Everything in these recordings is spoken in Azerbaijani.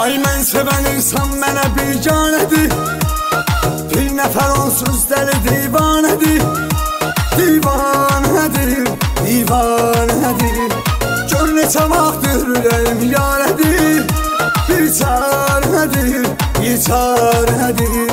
Ay mən sevən insan mənə biganədir, bir nəfər onsuz dəli divanədir. Divanədir, divanədir, gör neçə vaxtdır ürəyim yarədir. Bir çarədir, bir çarədir.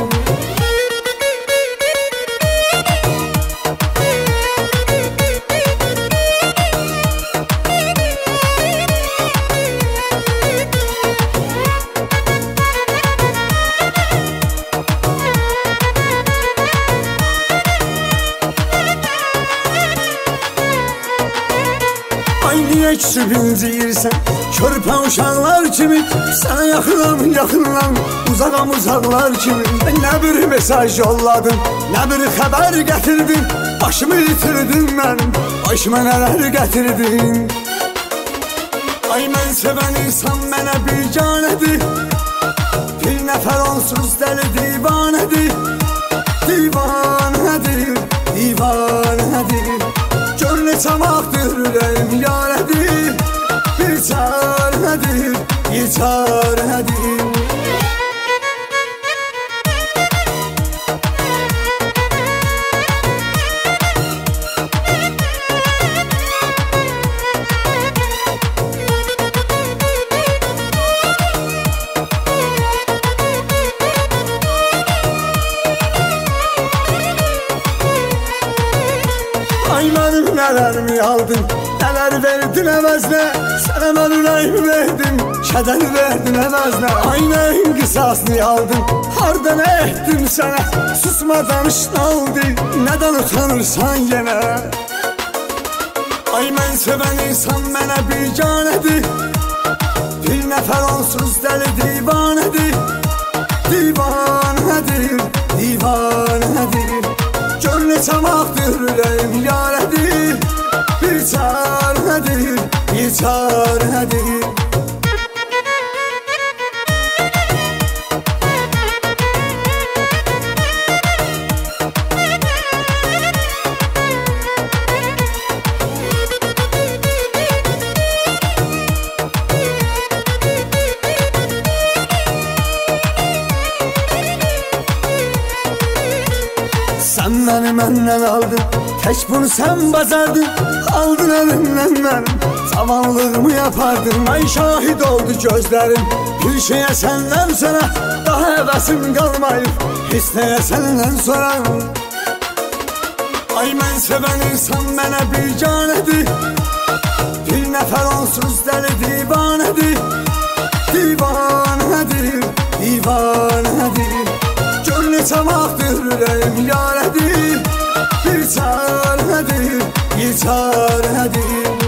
Niyə küsüb inciyirsən, körpə uşaqlar kimi? Sənə yaxınam, yaxınam, uzaqam uzaqlar kimi. Nə bir mesaj yolladın, nə bir xəbər gətirdin. Başımı itirdin mənim, başıma nələr gətirdin. Ay mən sevən insan mənə biganədir, bir nəfər onsuz dəli divanədir. Divanədir, divanədir, gör neçə vaxtdır ürəyim yarədir. Bir çarədir, bir çarədir. Ay mənim nələrimi aldın, nələr verdin əvəzinə. Sənə mən ürəyimi verdim, kədəni verdin əvəzinə. Ay nəyin qisasını aldın, harda nə etdim sənə? Susma danış nə oldu, nədən utanırsan yenə? Ay mən sevən insan mənə biganədir, bir nəfər onsuz dəli divanədir. Divanədir, divanədir, gör neçə vaxtdır ürəyim yarədir. Bir çarədir, bir çarədir. Sən məni məndən aldın, tək bunu sən bacardın. Aldın əlimdən mənim, cavanlığımı yapardın. Ay şahid oldu gözlərim, bir şeyə səndən sonra. Daha həvəsim qalmayıb, heç nəyə səndən sonra. Ay mən sevən insan mənə biganədir, bir nəfər onsuz dəli divanədir. Divanədir, divanədir, gör neçə vaxtdır ürəyim yarədir. Bir çarədir, bir çarədir.